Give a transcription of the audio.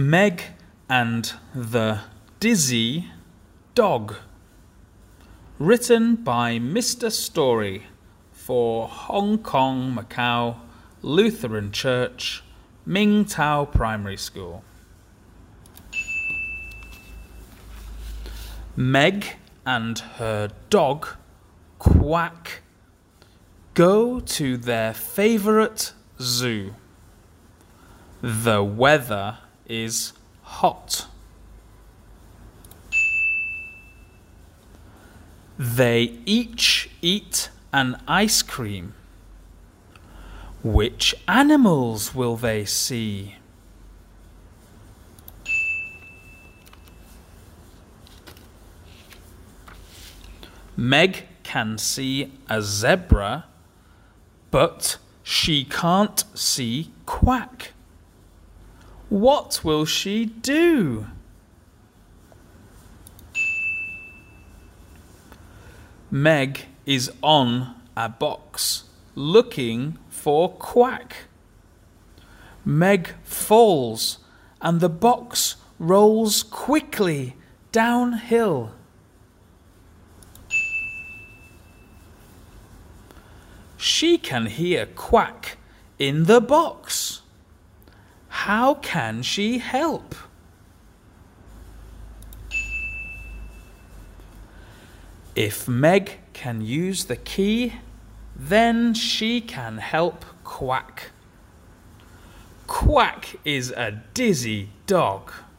Meg and the Dizzy Dog. Written by Mr. Story for Hong Kong, Macau, Lutheran Church, Ming Tao Primary School. Meg and her dog, Quack, go to their favourite zoo. The weather is hot. They each eat an ice cream. Which animals will they see? Meg can see a zebra, but she can't see Quack. What will she do? Meg is on a box looking for Quack. Meg falls and the box rolls quickly downhill. She can hear Quack in the box. How can she help? If Meg can use the key, then she can help Quack. Quack is a dizzy dog.